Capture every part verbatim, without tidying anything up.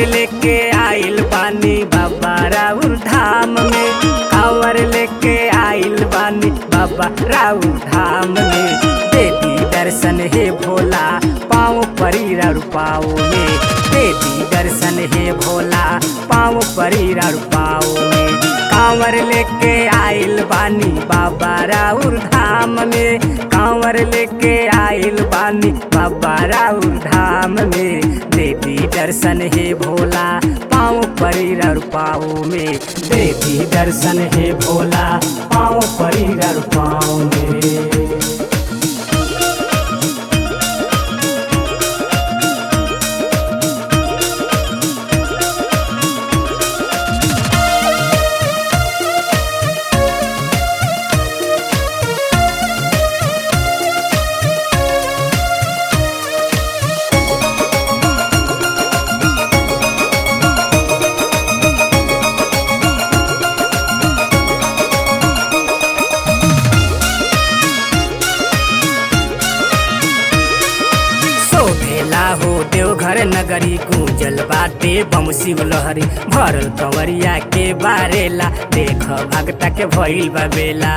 लेके आइल बानी बाबा राउर धाम में, कांवर लेके आइल बानी बाबा राउर धाम में। देवी दर्शन हे भोला पाँव परी राउर पाँव में, देवी दर्शन हे भोला पाँव परी राउर पाँव में। कांवर लेके आइल बानी बाबा राउर धाम में, कांवर लेके आइल बानी बाबा राउर धाम में। देवी दर्शन हे भोला पाँव परी राउर पाँव में, देवी दर्शन हे भोला पाँव परी राउर पाँव में। हो देवघर नगरी गूंजल बाटे बम शिव लहरी, भरल कंवरिया के बारेला देख भगता के भइल बा बेला।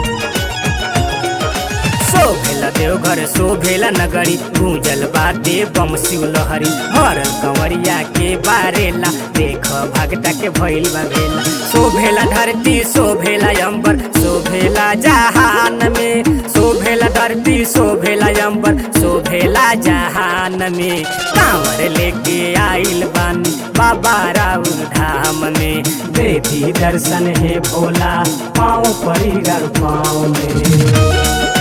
शोभेला देवघर शोभेला नगरी गूंजल बाटे बम शिव लहरी, भरल कंवरिया के बारेला देख भगता के भइल बा बेला। शोभेला धरती शोभेला अंबर शोभेला जहान में, शोभेला धरती शोभेला अंबर शोभेला जहान में। कांवर लेके आइल बानी बाबा राउर धाम में, देवी दर्शन हे भोला पाँव परी राउर पाँव में।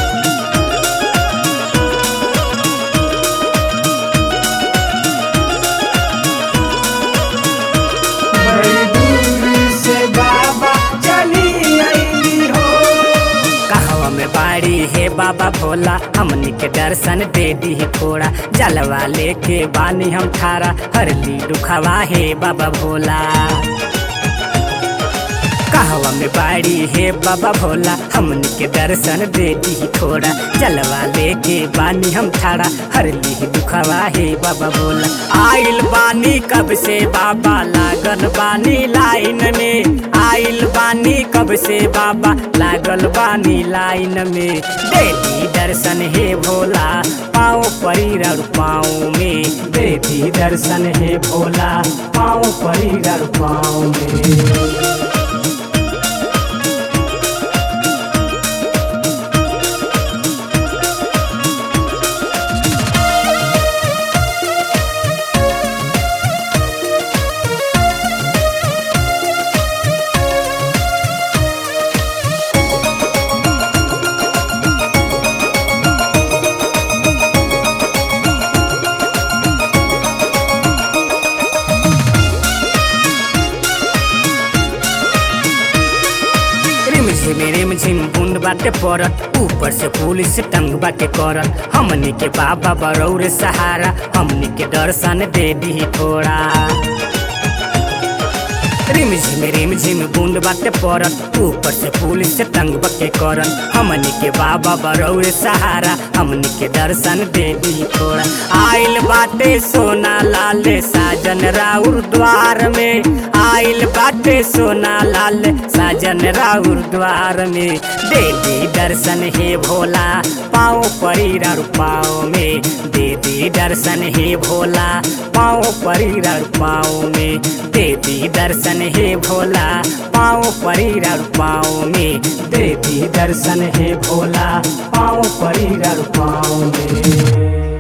बाड़ी हे बाबा भोला हमनी के दर्शन दे दी थोड़ा, जलवा लेके बानी हम थारा हरली दुखवा हे बाबा भोला। कहवा में बाड़ी हे बाबा भोला हमनी के दर्शन दे दी थोड़ा, जलवा लेके बानी हम थारा हरली दुखवा हे बाबा भोला। आइल बानी कब से बाबा लागल बानी लाइन में, आइल बानी कब से बाबा लागल बानी लाइन में। देवी दर्शन हे भोला पाँव परी राउर पाँव में, देवी दर्शन हे भोला पाँव परी राउर पाँव में। मेरे में झिम बूंद बाटे पड़त, ऊपर से पुलिस टंग बाटे करत। हमनी के बाबा बरौर सहारा हमनी के दर्शन दे दी थोड़ा। रिम झिम रिम झिम बूंद बाटे पड़त, ऊपर से पुलिस टंग बके करन। हमनी के बाबा बरौर सहारा हमनी के दर्शन दे दी थोड़ा। आइल बाटे सोना लाल साजन राउर द्वार में, आइल बाटे सोना लाल साजन राउर द्वार में। देवी दर्शन हे भोला पाँव परी राउर पाँव में, देवी दर्शन हे भोला पाँव परी राउर पाँव में। देवी दर्शन हे भोला पाँव परी राउर पाँव में, देवी दर्शन हे भोला पाँव परी राउर पाँव में।